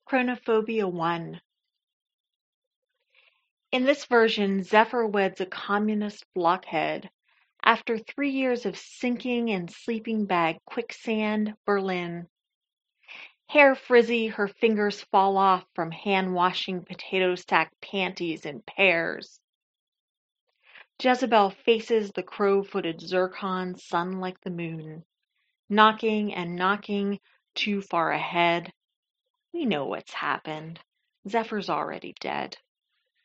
Chronophobia 1. In this version, Zephyr weds a communist blockhead after 3 years of sinking in sleeping bag quicksand, Berlin. Hair frizzy, her fingers fall off from hand-washing potato sack panties in pairs. Jezebel faces the crow-footed zircon, sun like the moon. Knocking and knocking, too far ahead. We know what's happened. Zephyr's already dead.